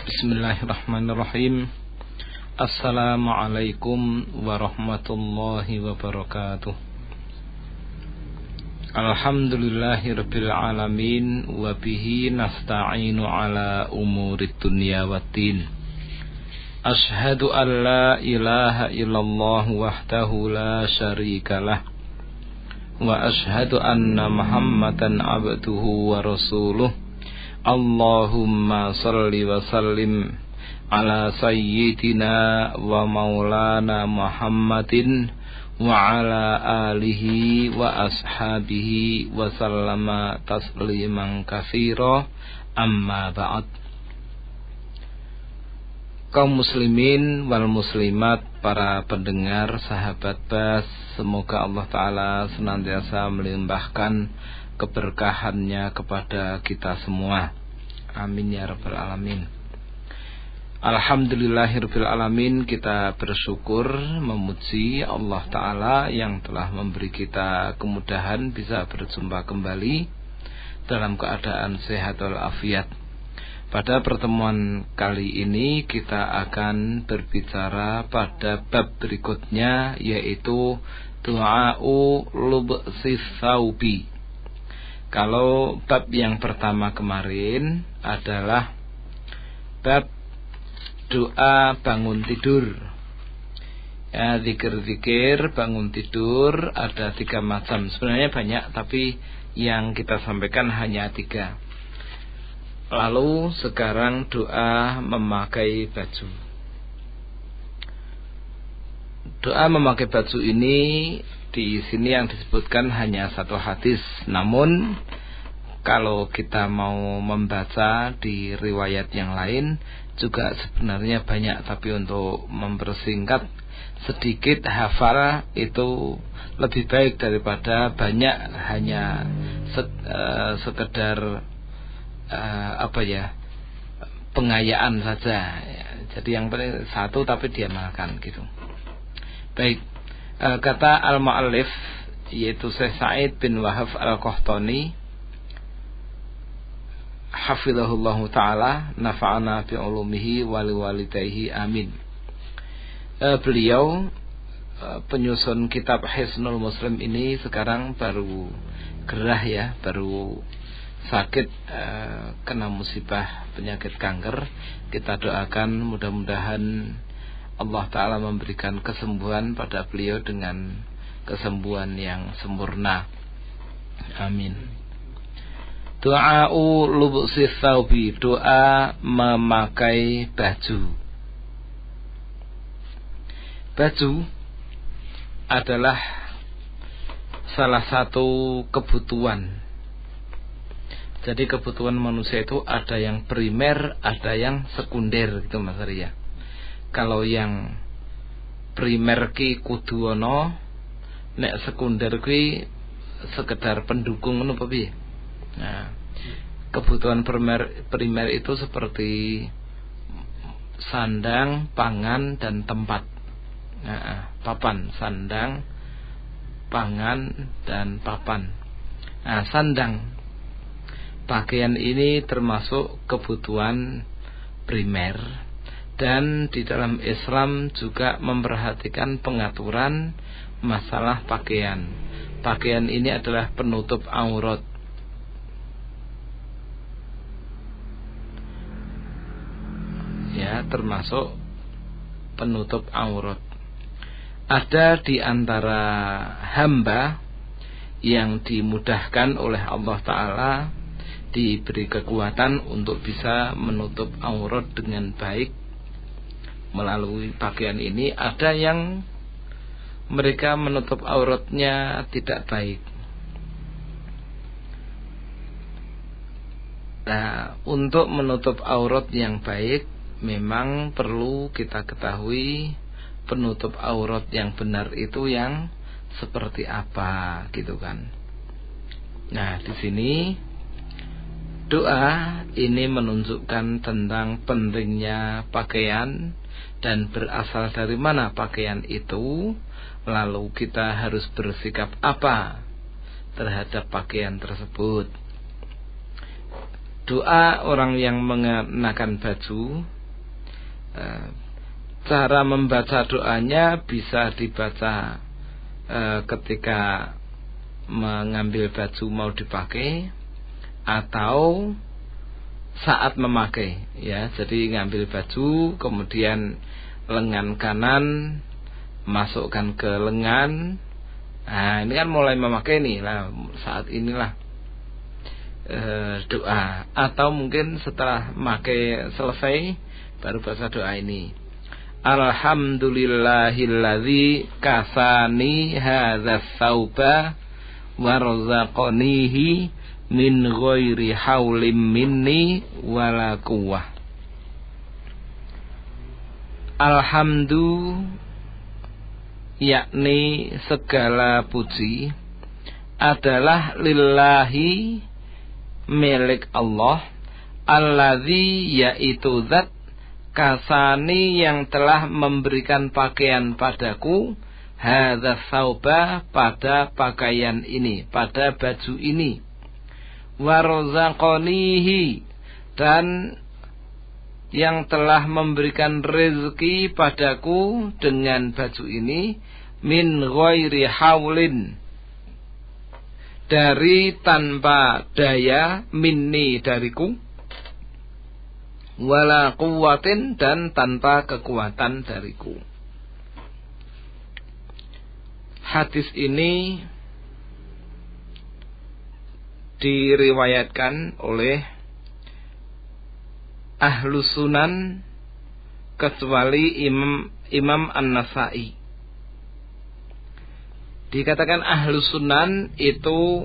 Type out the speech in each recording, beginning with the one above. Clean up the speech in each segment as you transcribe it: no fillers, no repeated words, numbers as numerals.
Bismillahirrahmanirrahim. Assalamualaikum warahmatullahi wabarakatuh. Alhamdulillahirabbil alamin wa bihi nasta'inu ala umurid dunya waddin. Asyhadu an la ilaha illallah wahdahu la syarikalah wa asyhadu anna Muhammadan abduhu wa rasuluh. Allahumma salli wa sallim ala sayyidina wa maulana Muhammadin wa ala alihi wa ashabihi wa sallama tasliman katsira, amma ba'd. Kaum muslimin wal muslimat, para pendengar sahabat Bas, semoga Allah Ta'ala senantiasa melimpahkan keberkahannya kepada kita semua. Amin ya rabbal alamin. Alhamdulillahirabbil alamin. Kita bersyukur memuji Allah Ta'ala yang telah memberi kita kemudahan bisa berjumpa kembali dalam keadaan sehat walafiat. Pada pertemuan kali ini kita akan berbicara pada bab berikutnya, yaitu du'a'u lubsis tsaubi. Kalau bab yang pertama kemarin adalah bab doa bangun tidur. Ya, zikir-zikir bangun tidur ada 3 macam. Sebenarnya banyak, tapi yang kita sampaikan hanya 3. Lalu sekarang doa memakai baju. Doa memakai baju ini di sini yang disebutkan hanya 1 hadis. Namun kalau kita mau membaca di riwayat yang lain juga sebenarnya banyak, tapi untuk mempersingkat sedikit hafal itu lebih baik daripada banyak hanya sekedar pengayaan saja. Jadi yang penting 1 tapi diamalkan gitu. Baik, kata al-mu'allif yaitu Syekh Sa'id bin Wahab al-Qahtani hafizahullahu ta'ala, nafa'ana bi'ulumihi waliwalidayhi, amin. Beliau penyusun kitab Hisnul Muslim ini sekarang baru gerah ya, baru sakit, kena musibah penyakit kanker. Kita doakan mudah-mudahan Allah Ta'ala memberikan kesembuhan pada beliau dengan kesembuhan yang sempurna, amin. Doa'u lubsis tsaubi, doa memakai baju. Baju adalah salah satu kebutuhan. Jadi kebutuhan manusia itu ada yang primer, ada yang sekunder gitu Mas Arya. Kalau yang primer ki kudu ana, nek sekunder ki sekedar pendukung ngono piye. Nah, kebutuhan primer itu seperti sandang, pangan dan tempat. Nah, papan, sandang, pangan dan papan. Nah, sandang, pakaian ini termasuk kebutuhan primer. Dan di dalam Islam juga memperhatikan pengaturan masalah pakaian. Pakaian ini adalah penutup aurat. Ya, termasuk penutup aurat. Ada di antara hamba yang dimudahkan oleh Allah Ta'ala, diberi kekuatan untuk bisa menutup aurat dengan baik melalui pakaian ini. Ada yang mereka menutup auratnya tidak baik. Nah, untuk menutup aurat yang baik memang perlu kita ketahui penutup aurat yang benar itu yang seperti apa gitu kan. Nah, di sini doa ini menunjukkan tentang pentingnya pakaian dan berasal dari mana pakaian itu, lalu kita harus bersikap apa terhadap pakaian tersebut. Doa orang yang mengenakan baju Cara membaca doanya bisa dibaca ketika mengambil baju mau dipakai atau saat memakai, ya. Jadi ngambil baju, kemudian lengan kanan masukkan ke lengan. Nah, ini kan mulai memakai nih. Nah, saat inilah doa. Atau mungkin setelah memakai selesai baru baca doa ini. Alhamdulillahilladzi kasani hadzal tsauba warzaqanihi min ghairi haulim minni wala quwwah. Alhamdu, yakni segala puji adalah lillahi, milik Allah, alladzi, yaitu zat, kasani, yang telah memberikan pakaian padaku, hadza tsauba, pada pakaian ini, pada baju ini, warzaqanihi, dan yang telah memberikan rezeki padaku dengan baju ini, min ghairi haulin, dari tanpa daya, minni, dariku, wala quwwatin, dan tanpa kekuatan dariku. Hadis ini diriwayatkan oleh Ahlus Sunan kecuali Imam An-Nasa'i. Dikatakan Ahlus Sunan itu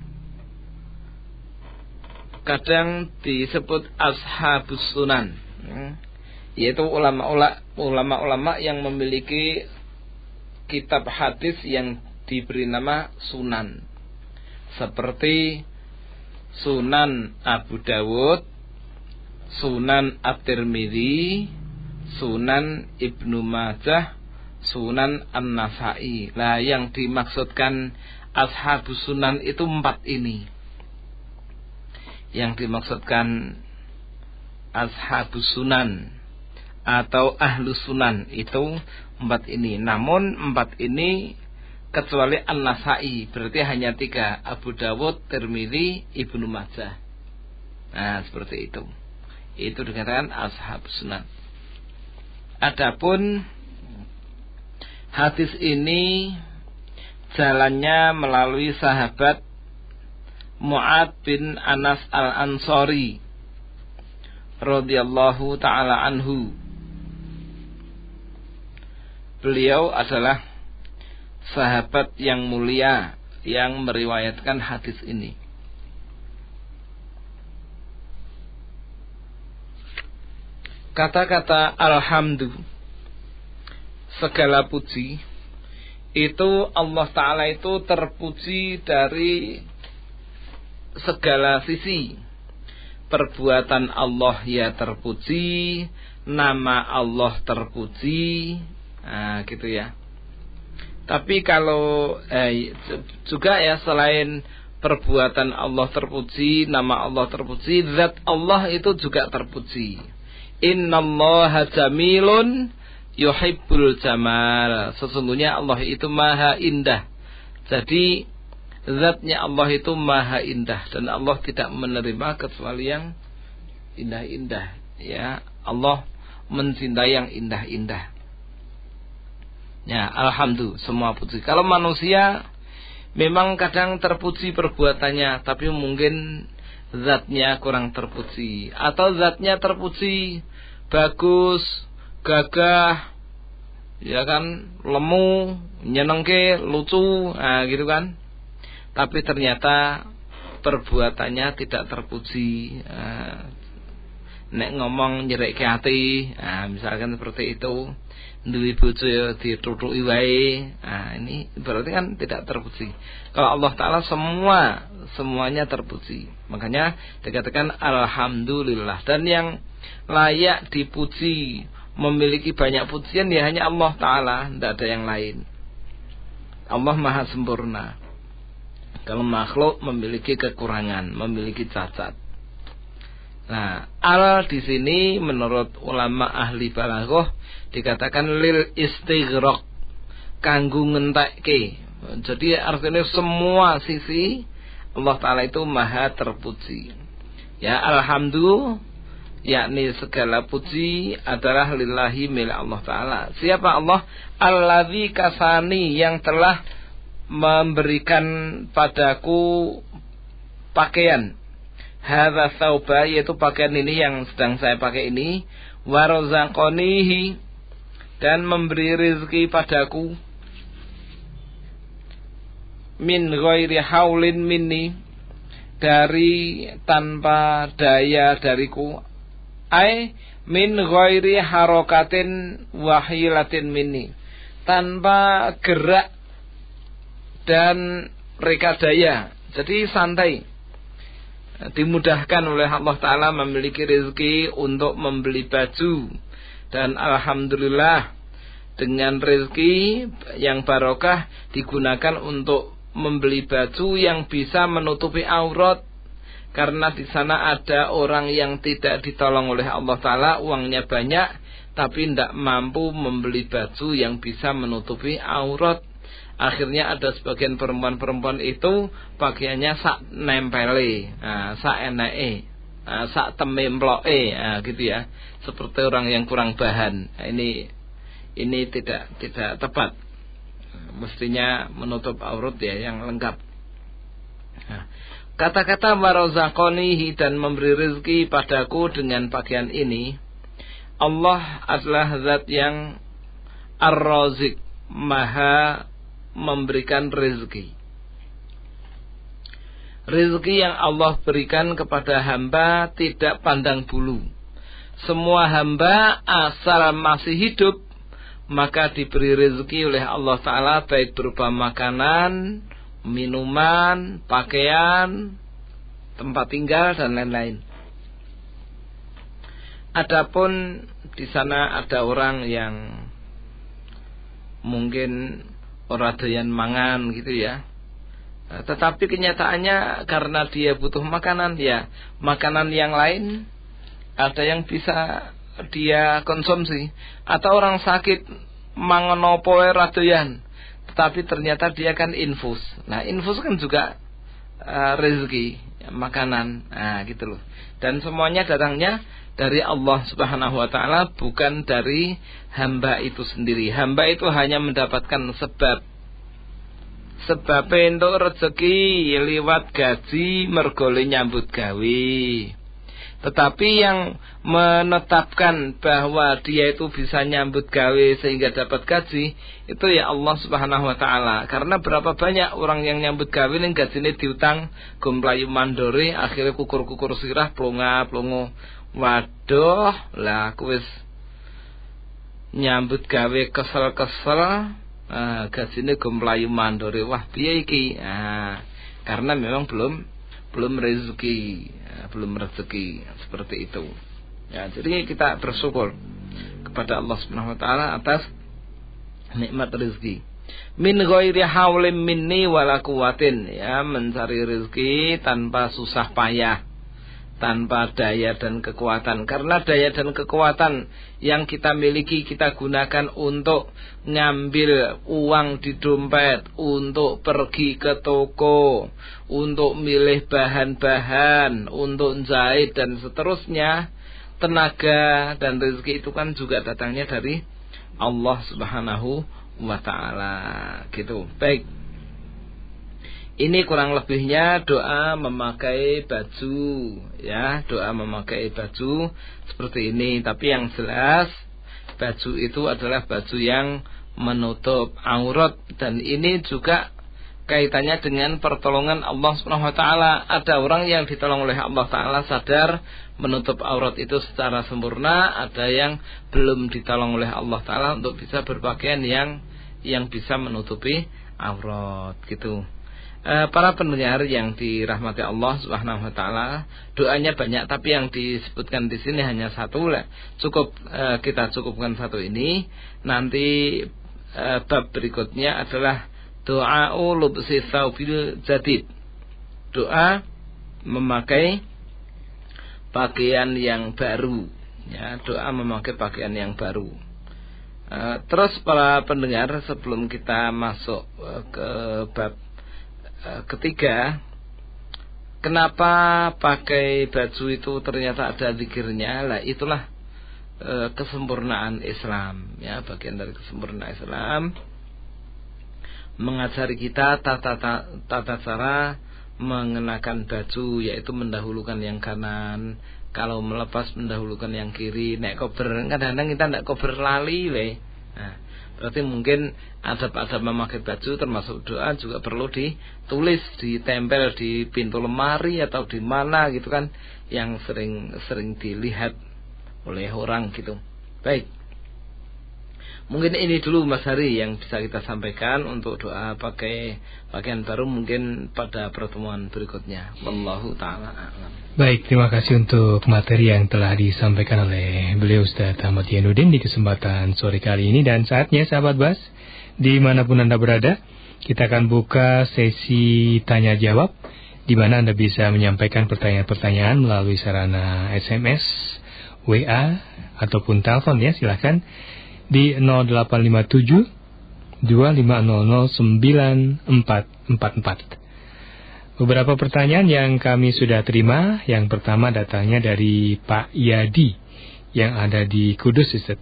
kadang disebut Ashabus Sunan, yaitu ulama-ulama yang memiliki kitab hadis yang diberi nama Sunan, seperti Sunan Abu Dawud, Sunan At-Tirmidzi, Sunan Ibnu Majah, Sunan An-Nasa'i. Nah, yang dimaksudkan Ashabus Sunan itu 4 ini. Yang dimaksudkan Ashabus Sunan atau Ahlus Sunan itu 4 ini. Namun 4 ini kecuali An-Nasa'i, berarti hanya 3, Abu Dawud, Tirmidzi, Ibnu Majah. Nah, seperti itu. Itu dikatakan Ashabus Sunan. Adapun hadis ini jalannya melalui sahabat Mu'ad bin Anas Al-Ansari radhiyallahu ta'ala anhu. Beliau adalah sahabat yang mulia yang meriwayatkan hadis ini. Kata-kata alhamdu, segala puji, itu Allah Ta'ala itu terpuji dari segala sisi. Perbuatan Allah ya terpuji, nama Allah terpuji, nah gitu ya. Tapi kalau juga ya, selain perbuatan Allah terpuji, nama Allah terpuji, zat Allah itu juga terpuji. Innallaha jamilun yuhibbul jamal. Sesungguhnya Allah itu maha indah. Jadi zatnya Allah itu maha indah, dan Allah tidak menerima kecuali yang indah-indah, ya. Allah mencintai yang indah-indah. Ya, alhamdulillah, semua puji. Kalau manusia memang kadang terpuji perbuatannya, tapi mungkin zatnya kurang terpuji, atau zatnya terpuji bagus, gagah, ya kan, lemu, nyenengke, lucu, nah gitu kan. Tapi ternyata perbuatannya tidak terpuji. Nek ngomong nyerekke ati, misalkan seperti itu, duwe bojo ditutuki wae. Ini berarti kan tidak terpuji. Kalau Allah Ta'ala semuanya terpuji. Makanya dikatakan alhamdulillah. Dan yang layak dipuji, memiliki banyak pujian ya hanya Allah Ta'ala, tidak ada yang lain. Allah maha sempurna. Kalau makhluk memiliki kekurangan, memiliki cacat. Nah, al di sini menurut ulama ahli balaghah dikatakan lil istighraq, kanggo ngentekke. Jadi artinya semua sisi Allah Ta'ala itu maha terpuji. Ya, alhamdulillah, yakni segala puji adalah lillahi milik Allah Ta'ala. Siapa Allah? Alladzi kasani, yang telah memberikan padaku pakaian. Hadza tsauba, yaitu pakaian ini yang sedang saya pakai ini. Warzaqanihi, dan memberi rezeki padaku. Min ghairi haulin minni, dari tanpa daya dariku. Ai min ghairi harokatin wahilatin minni, tanpa gerak dan rekadaya. Jadi santai, dimudahkan oleh Allah Ta'ala memiliki rezeki untuk membeli baju. Dan alhamdulillah, dengan rezeki yang barokah digunakan untuk membeli baju yang bisa menutupi aurat. Karena di sana ada orang yang tidak ditolong oleh Allah Ta'ala, uangnya banyak tapi tidak mampu membeli baju yang bisa menutupi aurat. Akhirnya ada sebagian perempuan-perempuan itu pakaiannya sak nempele, sak enake, sak tememploke, gitu ya, seperti orang yang kurang bahan. Ini tidak tepat. Mestinya menutup aurat ya, yang lengkap. Kata-kata warazaqanihi, dan memberi rezeki padaku dengan pakaian ini. Allah adalah zat yang ar-razik, maha memberikan rezeki. Rezeki yang Allah berikan kepada hamba tidak pandang bulu. Semua hamba asal masih hidup, maka diberi rezeki oleh Allah Ta'ala, baik berupa makanan, minuman, pakaian, tempat tinggal, dan lain-lain. Adapun di sana ada orang yang mungkin ora doyan mangan gitu ya, tetapi kenyataannya karena dia butuh makanan, ya makanan yang lain ada yang bisa dia konsumsi. Atau orang sakit mangan opo ora doyan, tetapi ternyata dia kan infus. Nah, infus kan juga rezeki, makanan, gitu loh. Dan semuanya datangnya dari Allah Subhanahu wa Ta'ala, bukan dari hamba itu sendiri. Hamba itu hanya mendapatkan sebab entuk rezeki liwat gaji mergole nyambut gawe. Tetapi yang menetapkan bahwa dia itu bisa nyambut gawe sehingga dapat gaji, itu ya Allah Subhanahu wa Ta'ala. Karena berapa banyak orang yang nyambut gawe ning gajine diutang, gomplayu mandore, akhirnya kukur-kukur sirah, plonga-plongo. Waduh, lah aku wis nyambut gawe kesel-kesel, gajine gomplayu mandore. Wah, piye iki? Karena memang belum rezeki, seperti itu. Ya, jadi kita bersyukur kepada Allah Subhanahu wa Ta'ala atas nikmat rezeki. Min ghairi haulin minni wala quwwatin, ya, mencari rezeki tanpa susah payah, tanpa daya dan kekuatan. Karena daya dan kekuatan yang kita miliki kita gunakan untuk ngambil uang di dompet, untuk pergi ke toko, untuk milih bahan-bahan, untuk jahit dan seterusnya. Tenaga dan rezeki itu kan juga datangnya dari Allah Subhanahu wa Ta'ala, gitu. Baik, ini kurang lebihnya doa memakai baju, ya, doa memakai baju seperti ini. Tapi yang jelas baju itu adalah baju yang menutup aurat, dan ini juga kaitannya dengan pertolongan Allah Subhanahu wa Ta'ala. Ada orang yang ditolong oleh Allah Ta'ala sadar menutup aurat itu secara sempurna, ada yang belum ditolong oleh Allah Ta'ala untuk bisa berpakaian yang bisa menutupi aurat, gitu. Para pendengar yang dirahmati Allah Subhanahu wa Ta'ala, doanya banyak tapi yang disebutkan di sini hanya satu lah. Cukup, kita cukupkan satu ini. Nanti bab berikutnya adalah doa'u lubsi tsaubil jadid. Doa memakai pakaian yang baru, ya, doa memakai pakaian yang baru. Terus para pendengar, sebelum kita masuk ke bab ketiga, kenapa pakai baju itu ternyata ada zikirnya? Lah itulah kesempurnaan Islam, ya, bagian dari kesempurnaan Islam, mengajari kita tata cara mengenakan baju, yaitu mendahulukan yang kanan, kalau melepas mendahulukan yang kiri. Nek kober kadang-kadang kita ndak kober lali le. Nah, berarti mungkin adab-adab memakai baju termasuk doa juga perlu ditulis, ditempel di pintu lemari atau di mana gitu kan, yang sering dilihat oleh orang gitu. Baik. Mungkin ini dulu Mas Hari yang bisa kita sampaikan untuk doa pakai pakaian baru, mungkin pada pertemuan berikutnya. Wallahu taala a'lam. Baik, terima kasih untuk materi yang telah disampaikan oleh beliau Ustaz Ahmad Yanuddin di kesempatan sore kali ini. Dan saatnya sahabat Bas, dimanapun Anda berada, kita akan buka sesi tanya jawab, di mana Anda bisa menyampaikan pertanyaan-pertanyaan melalui sarana SMS, WA ataupun telepon, ya, silahkan di 0857 2500 9444. Beberapa pertanyaan yang kami sudah terima. Yang pertama datangnya dari Pak Yadi yang ada di Kudus, Ustaz.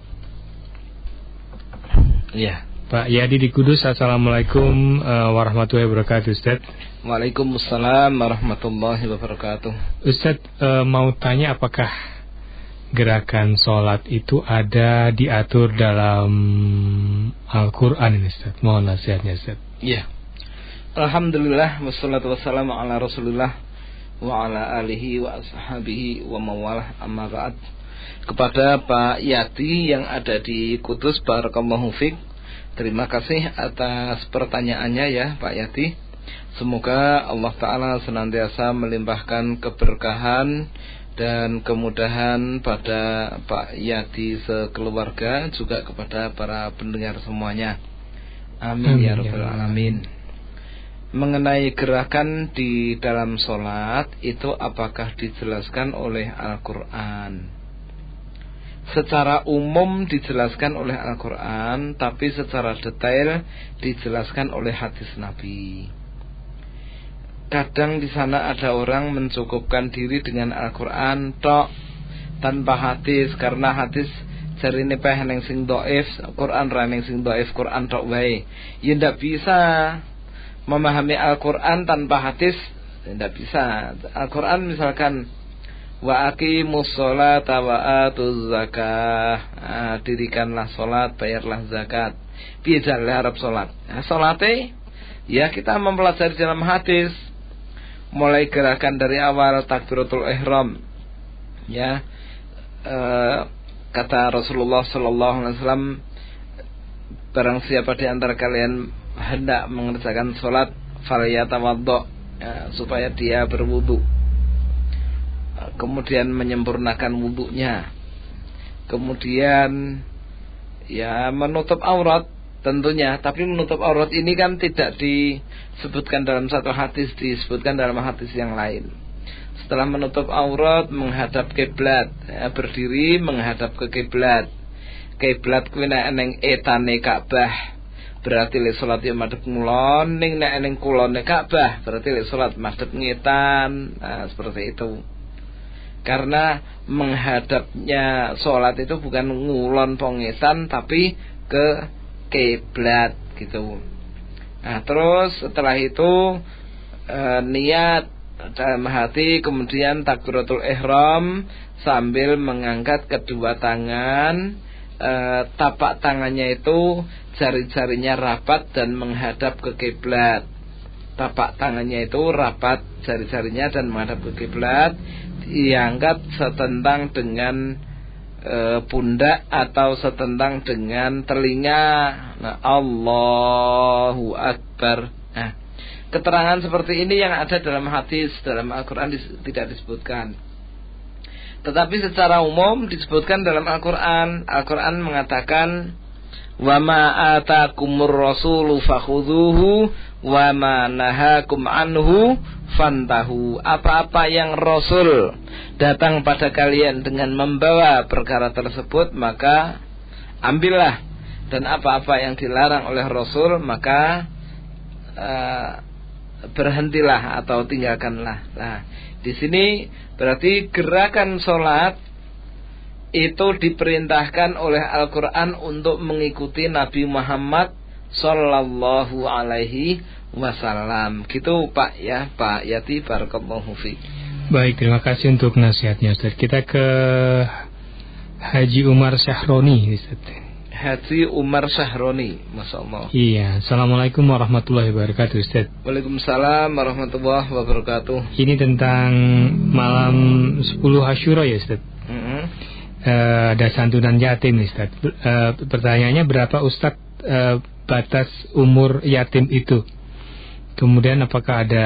Ya, Pak Yadi di Kudus. Assalamualaikum warahmatullahi wabarakatuh, Ustaz. Waalaikumsalam warahmatullahi wabarakatuh. Ustaz, mau tanya apakah gerakan sholat itu ada diatur dalam Al-Quran ini, Ustaz? Mohon nasihatnya, Ustaz. Ya. Alhamdulillah, wassalatu wassalamu ala Rasulullah wa ala alihi wa ashabihi wa mawalah, amma ba'd. Kepada Pak Yati yang ada di Kudus, barakallahu fiik. Terima kasih atas pertanyaannya, ya Pak Yati. Semoga Allah Ta'ala senantiasa melimpahkan keberkahan dan kemudahan pada Pak Yati sekeluarga, juga kepada para pendengar semuanya. Amin, ya rabbal alamin. Mengenai gerakan di dalam sholat itu apakah dijelaskan oleh Al-Quran? Secara umum dijelaskan oleh Al-Quran, tapi secara detail dijelaskan oleh hadis Nabi. Kadang di sana ada orang mencukupkan diri dengan Al-Quran tok tanpa hadis, karena hadis jarine peh neng sing dhaif, Quran ra neng sing dhaif, Quran tok wae. Ya ndak bisa memahami Al-Quran tanpa hadis, tidak bisa. Al-Quran misalkan wa aqimus sholata wa atuz zakah, dirikanlah sholat, bayarlah zakat. Piye jare arep sholat? Sholate ya kita mempelajari dalam hadis, mulai gerakan dari awal takbiratul ihram, ya, kata Rasulullah sallallahu alaihi wasallam, barang siapa di antara kalian hendak mengerjakan sholat falyatawaddo, ya, supaya dia berwudu, kemudian menyempurnakan wudunya, kemudian ya menutup aurat tentunya. Tapi menutup aurat ini kan tidak disebutkan dalam satu hadis, disebutkan dalam hadis yang lain. Setelah menutup aurat, menghadap kiblat, ya, berdiri menghadap ke kiblat. Kiblat kuwi nek ning etane Ka'bah, berarti lek salat ya madhep ngulon, ning nek ning kulone Ka'bah berarti lek salat madhep ngetan. Nah, seperti itu. Karena menghadapnya salat itu bukan ngulon pengetan, tapi ke kiblat gitu. Nah, terus setelah itu niat dalam hati, kemudian takbiratul ihram sambil mengangkat kedua tangan, tapak tangannya itu jari-jarinya rapat dan menghadap ke kiblat. Tapak tangannya itu rapat, jari-jarinya dan menghadap ke kiblat, diangkat setentang dengan pundak atau setentang dengan telinga. Nah, Allahu Akbar. Nah, keterangan seperti ini yang ada dalam hadis, dalam Al-Quran tidak disebutkan. Tetapi secara umum disebutkan dalam Al-Quran. Al-Quran mengatakan Wa ma atakumur rasulu fakhudhuhu wa ma nahakum anhu fantahu. Apa-apa yang Rasul datang pada kalian dengan membawa perkara tersebut, maka ambillah, dan apa-apa yang dilarang oleh Rasul maka berhentilah atau tinggalkanlah. Nah, di sini berarti gerakan sholat itu diperintahkan oleh Al-Quran untuk mengikuti Nabi Muhammad Sallallahu Alaihi Wasallam. Gitu Pak ya, Pak Yati, barakallahu fiik. Baik, terima kasih untuk nasihatnya Ustaz. Kita ke Haji Umar Syahroni, Ustaz. Haji Umar Syahroni, Masya Allah. Iya, Assalamualaikum warahmatullahi wabarakatuh, Ustaz. Waalaikumsalam warahmatullahi wabarakatuh. Ini tentang malam 10 Asyura ya, Ustaz. Ada santunan yatim, Ustaz. Pertanyaannya, berapa Ustaz batas umur yatim itu? Kemudian apakah ada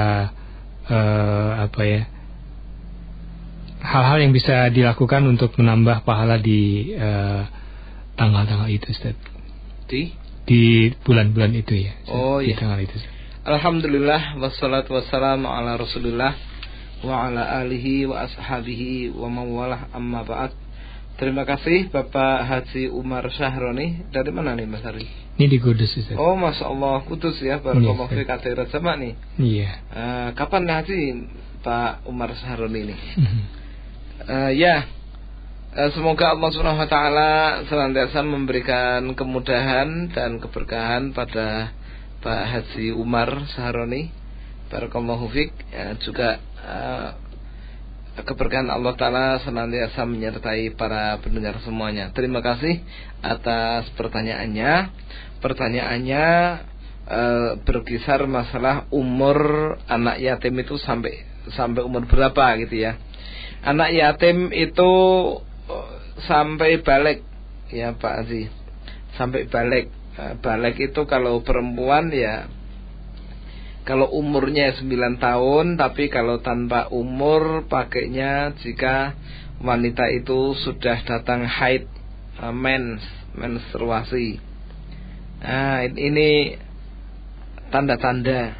hal-hal yang bisa dilakukan untuk menambah pahala di tanggal-tanggal itu, Ustaz? Di bulan-bulan itu ya, Ustaz. Oh iya. Di tanggal itu, Ustaz. Alhamdulillah, wassalatu wassalamu ala Rasulillah wa ala alihi wa ashabihi wa mawalah, amma ba'd. Terima kasih Bapak Haji Umar Syahroni. Dari mana nih Mas Hari? Ini di Kudus, Ustaz. Oh, Masya Allah, Kudus ya. Barakallahu fiik, Katirat sama nih. Iya. Kapan Haji Pak Umar Syahroni ini? Ya, semoga Allah Subhanahu Wa Taala senantiasa memberikan kemudahan dan keberkahan pada Pak Haji Umar Syahroni. Barakallahu fiik. Juga keberkahan Allah Ta'ala senantiasa menyertai para pendengar semuanya. Terima kasih atas pertanyaannya. Pertanyaannya berkisar masalah umur anak yatim itu sampai umur berapa gitu ya. Anak yatim itu sampai balik ya Pak Haji. Sampai balik. Balik itu kalau perempuan ya, kalau umurnya 9 tahun, tapi kalau tanpa umur pakainya jika wanita itu sudah datang haid, menstruasi. Nah, ini tanda-tanda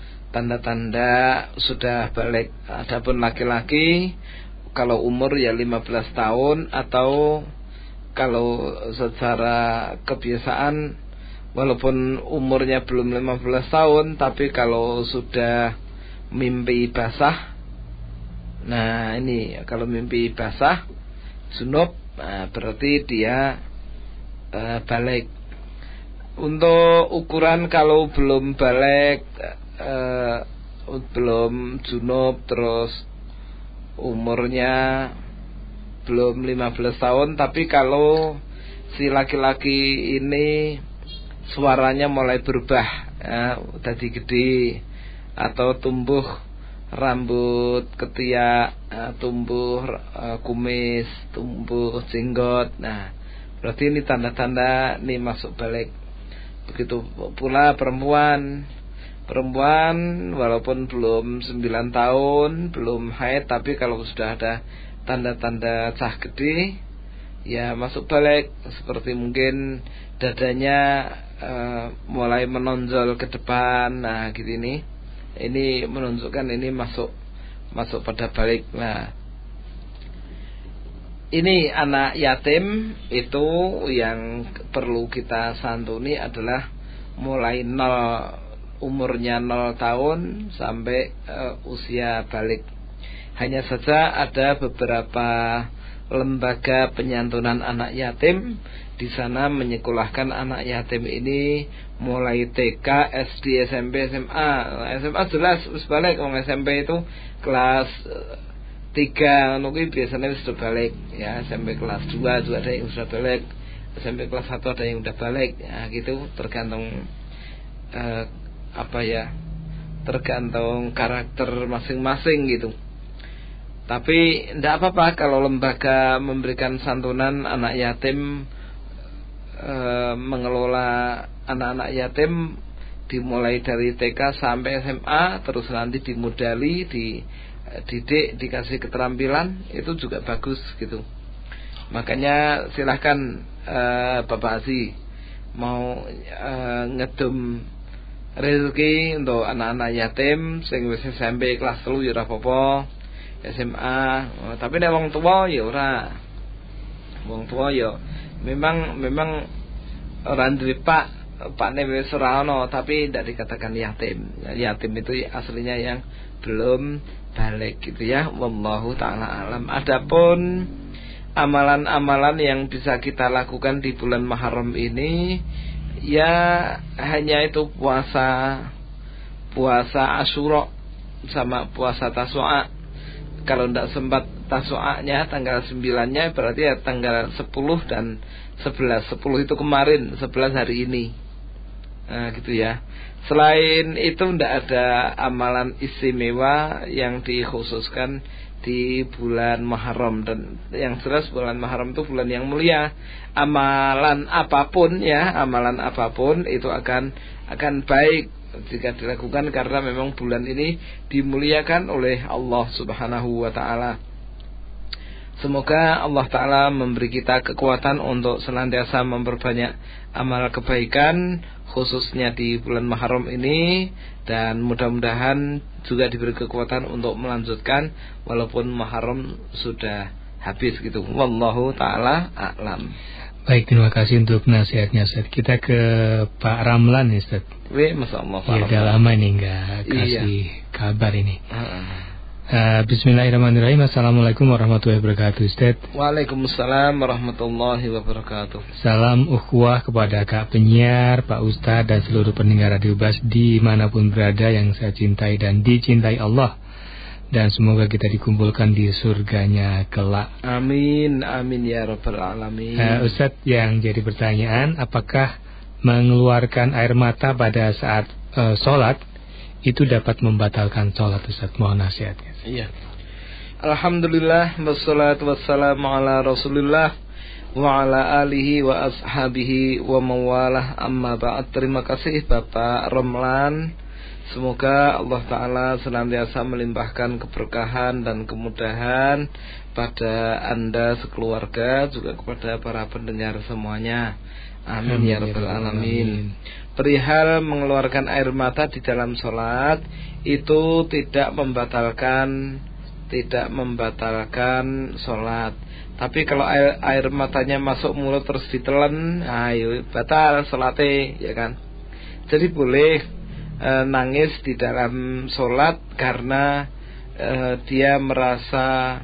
sudah balik. Adapun laki-laki kalau umur ya 15 tahun, atau kalau secara kebiasaan walaupun umurnya belum 15 tahun, tapi kalau sudah mimpi basah, nah ini kalau mimpi basah junub, berarti dia balik. Untuk ukuran kalau belum balik, belum junub, terus umurnya belum 15 tahun, tapi kalau si laki-laki ini suaranya mulai berubah, tadi gede, atau tumbuh rambut ketiak, tumbuh kumis, tumbuh jenggot, nah berarti ini tanda-tanda ini masuk balik. Begitu pula perempuan walaupun belum 9 tahun, belum haid, tapi kalau sudah ada tanda-tanda cah gede ya masuk balik. Seperti mungkin dadanya mulai menonjol ke depan, nah gitu, ini menunjukkan ini masuk pada balik. Nah, ini anak yatim itu yang perlu kita santuni adalah mulai umurnya 0 tahun sampai usia balik. Hanya saja ada beberapa lembaga penyantunan anak yatim. Di sana menyekolahkan anak yatim ini mulai TK, SD, SMP, SMA. SMA jelas wis balik, wong SMP itu kelas 3 nunggu biasanya sudah balik ya. SMP kelas 2 juga ada yang sudah balik, SMP kelas 1 ada yang udah balik ya, gitu, tergantung tergantung karakter masing-masing gitu. Tapi tidak apa-apa kalau lembaga memberikan santunan anak yatim, mengelola anak-anak yatim dimulai dari TK sampai SMA, terus nanti dimodali, dididik, dikasih keterampilan, itu juga bagus gitu. Makanya silahkan Bapak Haji mau ngedum rezeki untuk anak-anak yatim sing wis SMP kelas 3 ya ora apa-apa, SMA. Tapi nek wong tuwa ya ora. Wong tuwa ya memang ora duwe pakne wis ora ono, tapi tidak dikatakan yatim. Yatim itu aslinya yang belum balik gitu ya. Wallahu taala alam. Adapun amalan-amalan yang bisa kita lakukan di bulan Muharram ini ya hanya itu puasa Asyura sama puasa Tasu'a. Kalau tidak sempat Tasu'anya tanggal 9-nya berarti ya tanggal 10 dan 11. 10 itu kemarin, 11 hari ini. Nah, gitu ya. Selain itu tidak ada amalan istimewa yang dikhususkan di bulan Muharram. Dan yang jelas bulan Muharram itu bulan yang mulia. Amalan apapun itu akan baik jika dilakukan, karena memang bulan ini dimuliakan oleh Allah Subhanahu wa taala. Semoga Allah Ta'ala memberi kita kekuatan untuk senantiasa memperbanyak amal kebaikan, khususnya di bulan Muharram ini. Dan mudah-mudahan juga diberi kekuatan untuk melanjutkan walaupun Muharram sudah habis gitu. Wallahu Ta'ala a'lam. Baik, terima kasih untuk nasihatnya, Ustaz. Kita ke Pak Ramlan, Ustaz. Masya Allah, Pak ya, udah lama nih nggak kasih kabar ini. Bismillahirrahmanirrahim. Assalamualaikum warahmatullahi wabarakatuh, Ustaz. Waalaikumsalam warahmatullahi wabarakatuh. Salam ukhuwah kepada Kak penyiar, Pak Ustaz, dan seluruh pendengar Radio Bas dimanapun berada yang saya cintai dan dicintai Allah. Dan semoga kita dikumpulkan di surganya kelak. Amin, amin ya rabbal alamin. Ustaz, yang jadi pertanyaan, apakah mengeluarkan air mata pada saat sholat itu dapat membatalkan sholat, Ustaz? Mohon nasihatnya. Iya. Alhamdulillah, wassalatu wassalamu ala Rasulillah wa ala alihi wa ashabihi wa mawalah, amma ba'd. Terima kasih Bapak Ramlan. Semoga Allah Ta'ala senantiasa melimpahkan keberkahan dan kemudahan pada Anda sekeluarga, juga kepada para pendengar semuanya. Amin ya rabbal alamin. Perihal mengeluarkan air mata di dalam sholat itu tidak membatalkan sholat. Tapi kalau air matanya masuk mulut terus ditelan, ayo batal sholatnya, ya kan. Jadi boleh nangis di dalam sholat karena dia merasa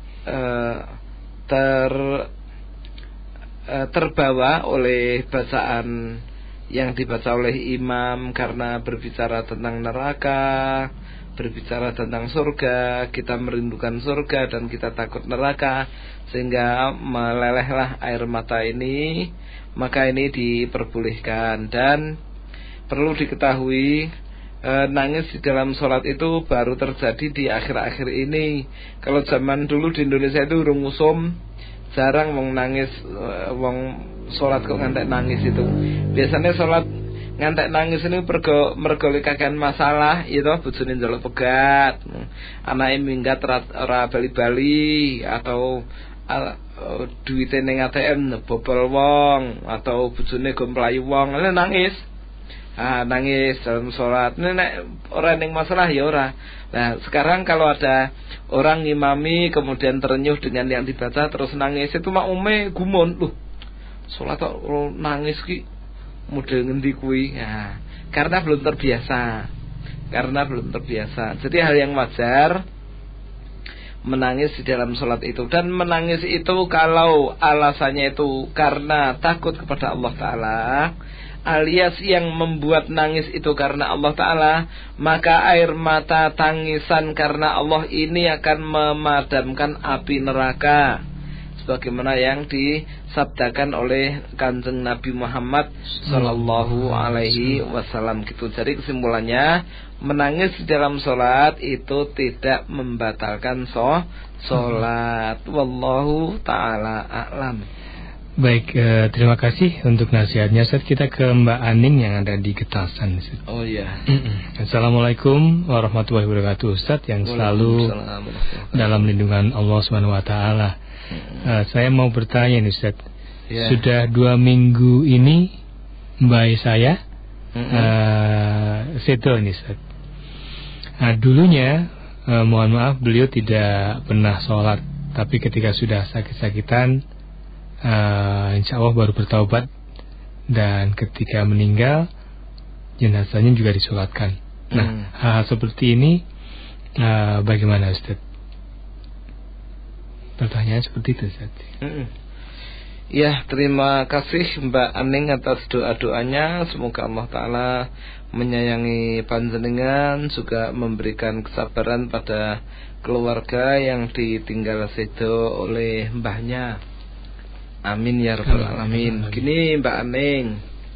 terbawa oleh bacaan yang dibaca oleh imam, karena berbicara tentang neraka, berbicara tentang surga, kita merindukan surga dan kita takut neraka, sehingga melelehlah air mata ini. Maka ini diperbolehkan. Dan perlu diketahui, nangis di dalam sholat itu baru terjadi di akhir-akhir ini. Kalau zaman dulu di Indonesia itu urung musum, jarang wong nangis, wong sholat kok ngantek nangis itu. Biasanya sholat ngantek nangis ini mergo kakean masalah, itu bojone njaluk pegat, anake minggat ora bali-bali, atau duwite ning ATM bobol wong, atau bojone go mlayu wong, nangis. Nangis dalam sholat. Nek orang yang masalah ya ora. Nah, sekarang kalau ada orang ngimami kemudian terenyuh dengan yang dibaca terus nangis, itu makmume gumun, loh, sholat kok nangis ki model ngendi kuwi. Nah, karena belum terbiasa. Jadi hal yang wajar menangis di dalam sholat itu. Dan menangis itu kalau alasannya itu karena takut kepada Allah Ta'ala, alias yang membuat nangis itu karena Allah Ta'ala, maka air mata tangisan karena Allah ini akan memadamkan api neraka, sebagaimana yang disabdakan oleh Kanjeng Nabi Muhammad Sallallahu Alaihi Wasallam gitu. Jadi kesimpulannya, menangis di dalam sholat itu tidak membatalkan sholat. Wallahu ta'ala a'lam. Baik, terima kasih untuk nasihatnya Ustaz. Kita ke Mbak Aning yang ada di Getasan Ustaz. Oh iya. Assalamualaikum warahmatullahi wabarakatuh Ustaz, yang selalu dalam lindungan Allah SWT. Saya mau bertanya nih Ustaz. Sudah 2 minggu ini Mbak saya seto ini Ustaz. Dulunya mohon maaf beliau tidak pernah sholat, tapi ketika sudah sakit-sakitan insya Allah baru bertaubat, dan ketika meninggal jenazahnya juga disolatkan. Nah, hal seperti ini bagaimana Ustaz? Pertanyaan seperti itu Ustaz. Ya, terima kasih Mbak Aning atas doa-doanya. Semoga Allah Ta'ala menyayangi panjenengan, juga memberikan kesabaran pada keluarga yang ditinggal sedo oleh mbahnya. Amin ya rabbal alamin. Gini Mbak Aning,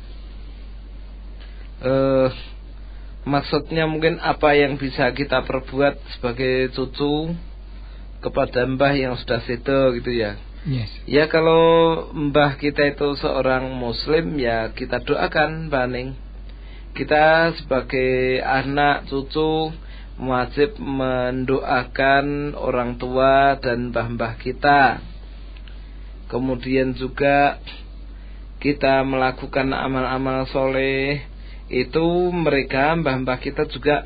maksudnya mungkin apa yang bisa kita perbuat sebagai cucu kepada mbah yang sudah sedo gitu ya. Yes. Ya, kalau mbah kita itu seorang muslim, ya kita doakan Mbak Aning. Kita sebagai anak cucu wajib mendoakan orang tua dan mbah-mbah kita. Kemudian juga kita melakukan amal-amal soleh, itu mereka mbah-mbah kita juga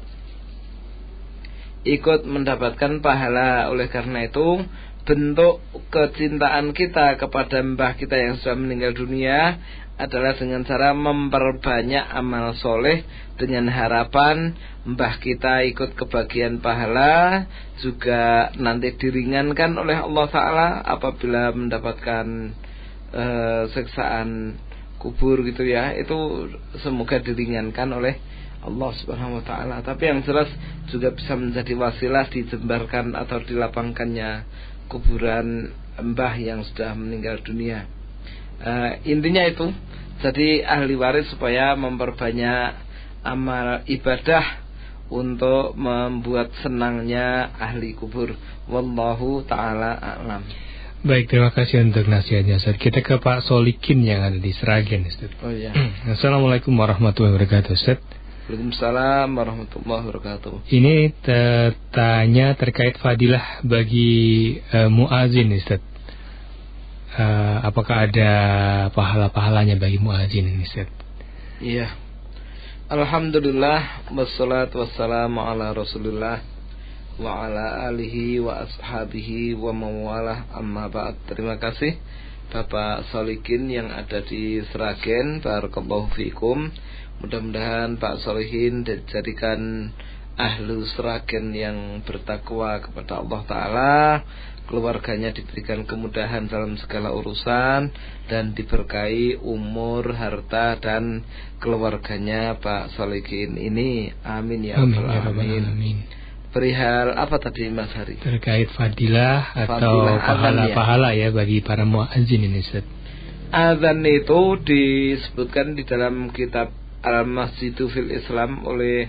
ikut mendapatkan pahala. Oleh karena itu, bentuk kecintaan kita kepada mbah kita yang sudah meninggal dunia adalah dengan cara memperbanyak amal soleh, dengan harapan mbah kita ikut kebagian pahala, juga nanti diringankan oleh Allah Ta'ala apabila mendapatkan siksaan kubur gitu ya. Itu semoga diringankan oleh Allah Subhanahu wa Ta'ala. Tapi yang jelas juga bisa menjadi wasilah dijembarkan atau dilapangkannya kuburan mbah yang sudah meninggal dunia. Intinya itu, jadi ahli waris supaya memperbanyak amal ibadah untuk membuat senangnya ahli kubur. Wallahu ta'ala a'lam. Baik, terima kasih untuk nasihatnya Ustaz. Kita ke Pak Solikin yang ada di Sragen Ustaz. Oh ya. Assalamualaikum warahmatullahi wabarakatuh Ustaz. Waalaikumsalam warahmatullahi wabarakatuh. Ini tanya terkait fadilah bagi muazin Ustaz. Apakah ada pahala-pahalanya bagi muazin ini Ustaz? Iya. Alhamdulillah, wassalatu wassalamu ala Rasulillah wa ala alihi wa ashabihi wa mawalah, amma ba'd. Terima kasih Bapak Solikin yang ada di Sragen. Barakallahu fikum. Mudah-mudahan Pak Solihin dijadikan ahlu Sragen yang bertakwa kepada Allah Ta'ala, keluarganya diberikan kemudahan dalam segala urusan, dan diberkahi umur, harta, dan keluarganya Pak Solihin ini. Amin ya rabbal alamin. Perihal apa tadi Mas Hari? Terkait fadilah atau pahala-pahala ya bagi para muazzin ini Ustaz. Azan itu disebutkan di dalam kitab Al-Masjidu fil Islam oleh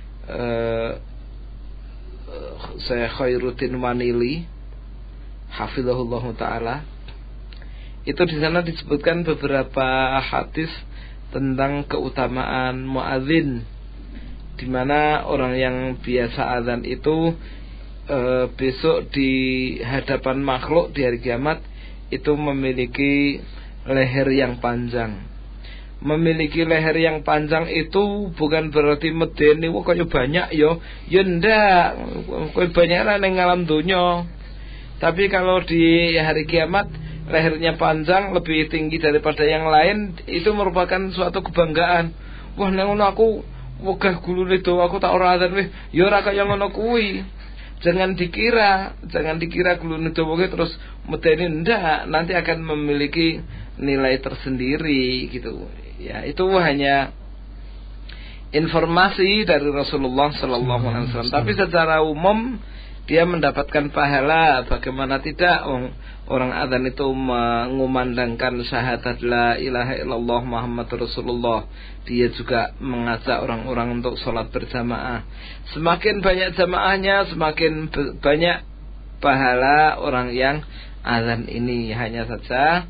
Syekh Khairuddin Wanili hafizahullah taala. Itu di sana disebutkan beberapa hadis tentang keutamaan muadzin, di mana orang yang biasa azan itu besok di hadapan makhluk di hari kiamat itu memiliki leher yang panjang. Memiliki leher yang panjang itu bukan berarti medeni wah kaya banyak yo. Ya ndak, kaya banyak lah ning alam donya. Tapi kalau di hari kiamat lehernya panjang, lebih tinggi daripada yang lain, itu merupakan suatu kebanggaan. Wah nang ngono aku wegah gulune do aku tak ora azan weh, ya ora kaya ngono kuwi. Jangan dikira gulune dawa terus medeni, ndak, nanti akan memiliki nilai tersendiri gitu. Ya, itu hanya informasi dari Rasulullah sallallahu alaihi wasallam. Tapi secara umum dia mendapatkan pahala. Bagaimana tidak, orang azan itu mengumandangkan syahadat la ilaha illallah Muhammadur Rasulullah. Dia juga mengajak orang-orang untuk sholat berjamaah. Semakin banyak jamaahnya, semakin banyak pahala orang yang azan ini. Hanya saja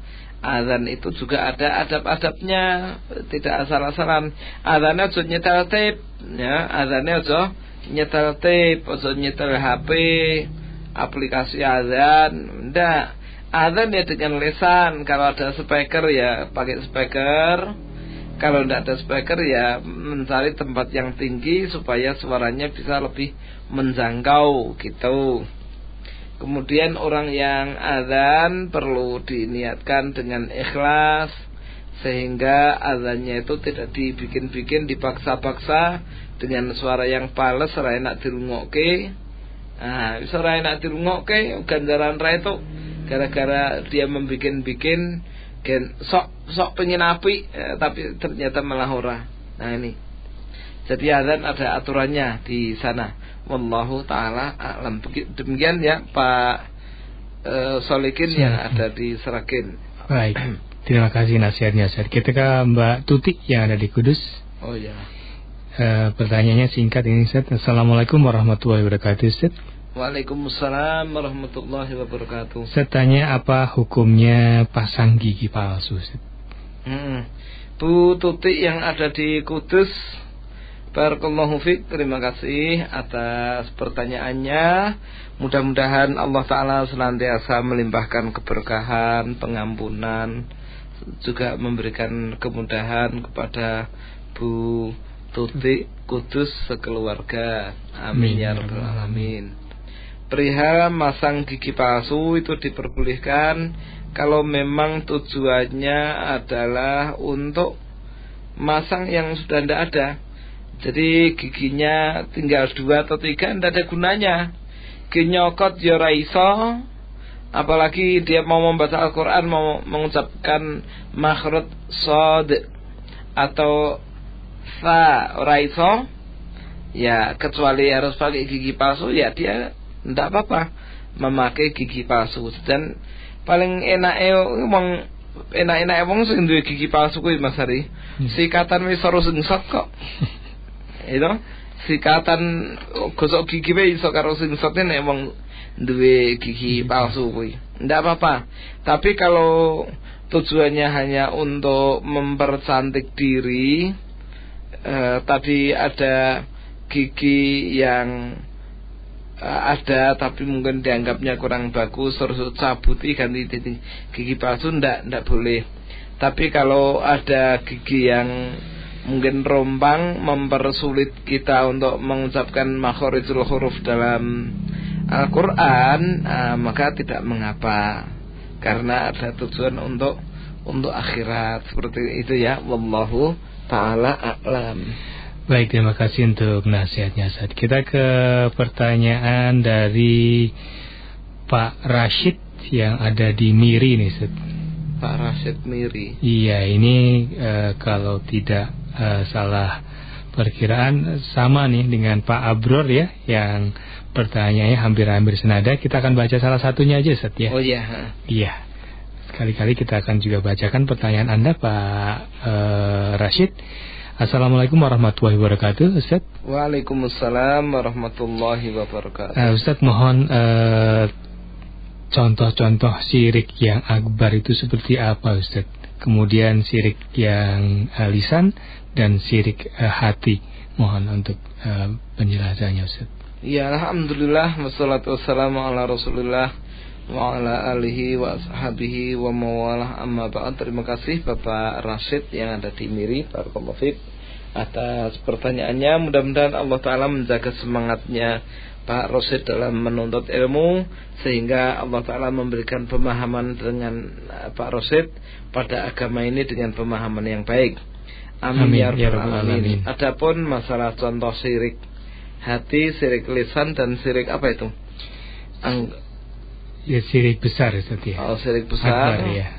Azan itu juga ada adab-adabnya, tidak asal-asalan. Azannya aja nyetel tape, ya. Azannya aja nyetel tape, aja nyetel HP, aplikasi azan. Ndak. Azan ya dengan lisan. Kalau ada speaker ya pakai speaker. Kalau tidak ada speaker ya mencari tempat yang tinggi supaya suaranya bisa lebih menjangkau gitu. Kemudian orang yang azan perlu diniatkan dengan ikhlas, sehingga azannya itu tidak dibikin-bikin, dipaksa-paksa dengan suara yang pales, ora enak dirungokke. Nah, bisa ora enak dirungokke, ganjaran ra itu gara-gara dia membikin-bikin sok pengen api, tapi ternyata malah ora. Nah ini. Jadi azan ada aturannya di sana. Wallahu taala a'lam. Demikian ya Pak Solikin yang ada di Seragen. Baik. Terima kasih nasihatnya Ustaz. Kita ke Mbak Tuti yang ada di Kudus. Oh ya. Pertanyaannya singkat ini Ustaz. Assalamualaikum warahmatullahi wabarakatuh Ustaz. Waalaikumsalam warahmatullahi wabarakatuh. Saya tanya apa hukumnya pasang gigi palsu Ustaz? Bu Tuti yang ada di Kudus, barakallahu fiik, terima kasih atas pertanyaannya. Mudah-mudahan Allah Ta'ala senantiasa melimpahkan keberkahan, pengampunan, juga memberikan kemudahan kepada Bu Tuti Kudus sekeluarga. Amin ya rabbal alamin. Perihal masang gigi palsu itu diperbolehkan kalau memang tujuannya adalah untuk masang yang sudah tidak ada. Jadi giginya tinggal 2 atau 3, tidak ada gunanya. Ginyokot ya ora iso, apalagi dia mau membaca Al-Quran, mau mengucapkan makhraj shad atau fa, ora iso. Ya kecuali harus pakai gigi palsu, ya dia tidak apa-apa memakai gigi palsu. Dan paling enak wong sing duwe gigi palsu kuwi Mas Hari. Sikatan wis ora sengsot kok. Itu sikatan gosok gigi wae iso karo sengsote nek wong duwe gigi palsu kuwi. Ndak apa-apa. Tapi kalau tujuannya hanya untuk mempercantik diri, tadi ada gigi yang ada tapi mungkin dianggapnya kurang bagus, terus cabuti ganti gigi palsu, ndak boleh. Tapi kalau ada gigi yang mungkin rompang mempersulit kita untuk mengucapkan makhorijul huruf dalam Al-Quran, maka tidak mengapa, karena ada tujuan untuk akhirat. Seperti itu ya. Wallahu ta'ala a'lam. Baik, terima kasih untuk nasihatnya Ustaz. Kita ke pertanyaan dari Pak Rashid yang ada di Miri nih Ustaz. Pak Rashid Miri. Iya, ini kalau tidak salah perkiraan sama nih dengan Pak Abror ya, yang pertanyaannya hampir-hampir senada. Kita akan baca salah satunya aja Ustaz ya. Oh iya. Iya. Sekali-kali kita akan juga bacakan pertanyaan Anda Pak Rashid. Assalamualaikum warahmatullahi wabarakatuh Ustaz. Waalaikumsalam warahmatullahi wabarakatuh. Ustaz mohon contoh-contoh syirik yang akbar itu seperti apa Ustaz? Kemudian syirik yang lisan dan syirik hati. Mohon untuk penjelasannya Ustaz. Ya, alhamdulillah wassalatu wassalamu ala Rasulillah wa ala alihi wa ashabihi wa mawalah, amma ba'd. Terima kasih Bapak Rashid yang ada di Miri, barakallahu fiik, atas pertanyaannya. Mudah-mudahan Allah Ta'ala menjaga semangatnya Pak Rashid dalam menuntut ilmu, sehingga Allah Ta'ala memberikan pemahaman dengan Pak Rashid pada agama ini dengan pemahaman yang baik. Amin ya rabbal alamin. Adapun masalah contoh syirik hati, syirik lisan, dan syirik apa itu? Ya syirik besar Ustaz ya. Oh, syirik besar. Akbar, ya.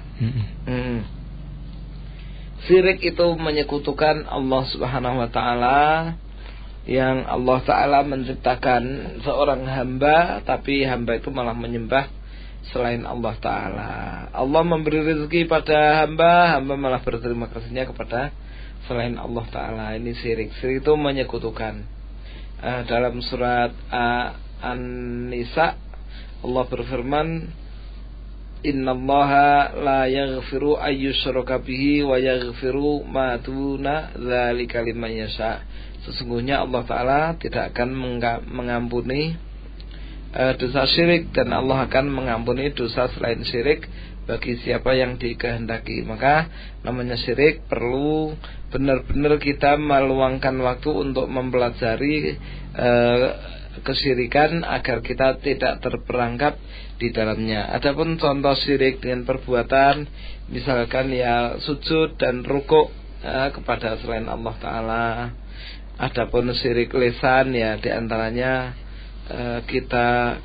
Syirik itu menyekutukan Allah Subhanahu wa taala, yang Allah Ta'ala menciptakan seorang hamba, tapi hamba itu malah menyembah selain Allah Ta'ala. Allah memberi rezeki pada hamba, hamba malah berterima kasihnya kepada selain Allah Ta'ala. Ini syirik. Syirik itu menyekutukan. Dalam surat An-Nisa Allah berfirman, innallaha la yaghfiru ayyushraka bihi wa yaghfiru ma duna dzalika liman yasha. Sesungguhnya Allah Ta'ala tidak akan mengampuni dosa syirik, dan Allah akan mengampuni dosa selain syirik bagi siapa yang dikehendaki. Maka namanya syirik perlu benar-benar kita meluangkan waktu untuk mempelajari kesyirikan agar kita tidak terperangkap di dalamnya. Adapun contoh syirik dengan perbuatan, misalkan ya sujud dan rukuk kepada selain Allah Ta'ala. Adapun syirik lisan ya diantaranya kita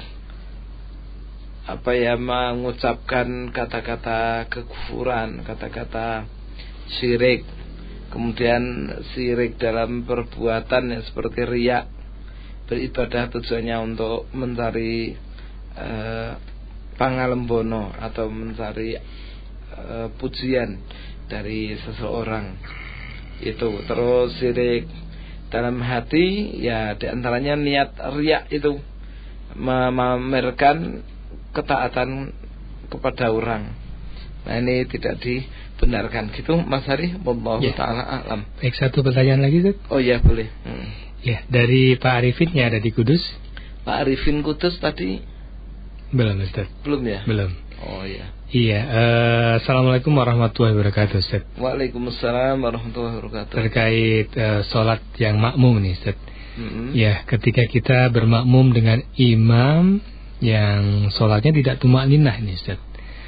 mengucapkan kata-kata kekufuran, kata-kata syirik. Kemudian syirik dalam perbuatan ya seperti riya, beribadah tujuannya untuk mencari pangalembono atau mencari pujian dari seseorang. Itu terus syirik dalam hati ya diantaranya niat riya itu memamerkan ketaatan kepada orang. Nah ini tidak dibenarkan. Gitu Mas Hari, wallahu ta'ala a'lam. Baik, satu pertanyaan lagi Ustaz. Oh ya boleh. Ya, dari Pak Arifin yang ada di Kudus. Pak Arifin Kudus tadi belum Ustaz. Belum ya? Belum. Oh iya. Iya, Assalamualaikum warahmatullahi wabarakatuh Ustaz. Waalaikumsalam warahmatullahi wabarakatuh. Terkait sholat yang makmum nih Ustaz. Ya, ketika kita bermakmum dengan imam yang sholatnya tidak tumakninah nih Ustaz,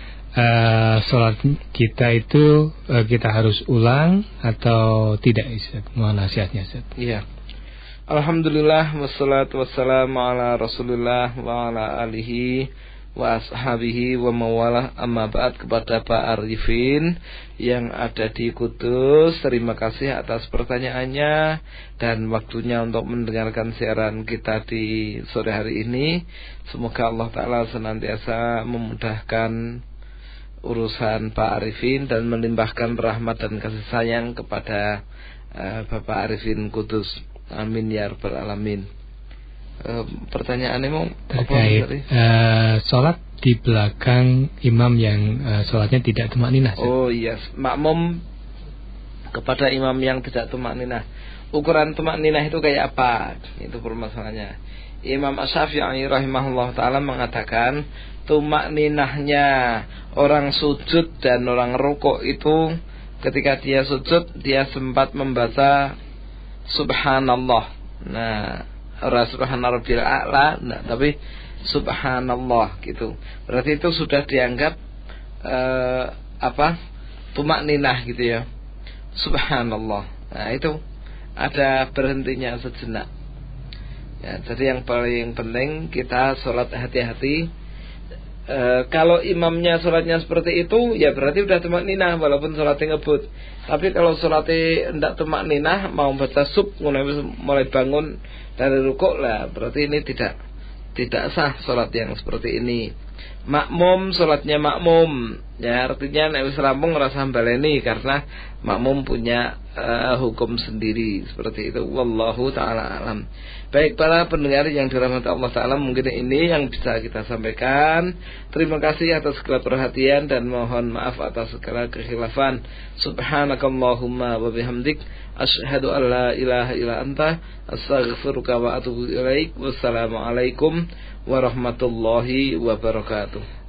sholat kita itu kita harus ulang atau tidak Ustaz? Mohon nasihatnya Ustaz. Iya. Alhamdulillah wassalatu wassalamu ala Rasulillah wa ala alihi wa ashabihi wa mawalah, amma ba'd. Kepada Pak Arifin yang ada di Kudus, terima kasih atas pertanyaannya dan waktunya untuk mendengarkan siaran kita di sore hari ini. Semoga Allah Ta'ala senantiasa memudahkan urusan Pak Arifin dan melimpahkan rahmat dan kasih sayang kepada Bapak Arifin Kudus. Amin ya rabbal alamin. Pertanyaannya mau terkait sholat di belakang imam yang sholatnya tidak tumakninah. Oh iya, makmum kepada imam yang tidak tumakninah. Ukuran tumakninah itu kayak apa? Itu permasalahannya. Imam Asy-Syafi'i rahimahullah ta'ala mengatakan tumakninahnya orang sujud dan orang rukuk itu ketika dia sujud dia sempat membaca subhanallah. Nah, ora subhana rabbil a'la, nah, tapi subhanallah gitu. Berarti itu sudah dianggap tumakninah gitu ya. Subhanallah. Nah, itu ada berhentinya sejenak. Ya, jadi yang paling penting kita sholat hati-hati. Kalau imamnya sholatnya seperti itu, ya berarti udah tumakninah walaupun sholatnya ngebut. Tapi kalau sholatnya tidak tumakninah, mau baca sub, mulai bangun dari rukuk lah, berarti ini tidak sah sholat yang seperti ini. Makmum sholatnya makmum, ya artinya nek wis rampung rasa baleni karena makmum punya hukum sendiri seperti itu. Wallahu ta'ala alam. Baik para pendengar yang dirahmati Allah Ta'ala, mungkin ini yang bisa kita sampaikan. Terima kasih atas segala perhatian dan mohon maaf atas segala kekhilafan. Subhanakallahumma wa bihamdik, asyhadu an la ilaha illa anta, astaghfiruka wa atubu ilaik. Wassalamualaikum warahmatullahi wabarakatuh.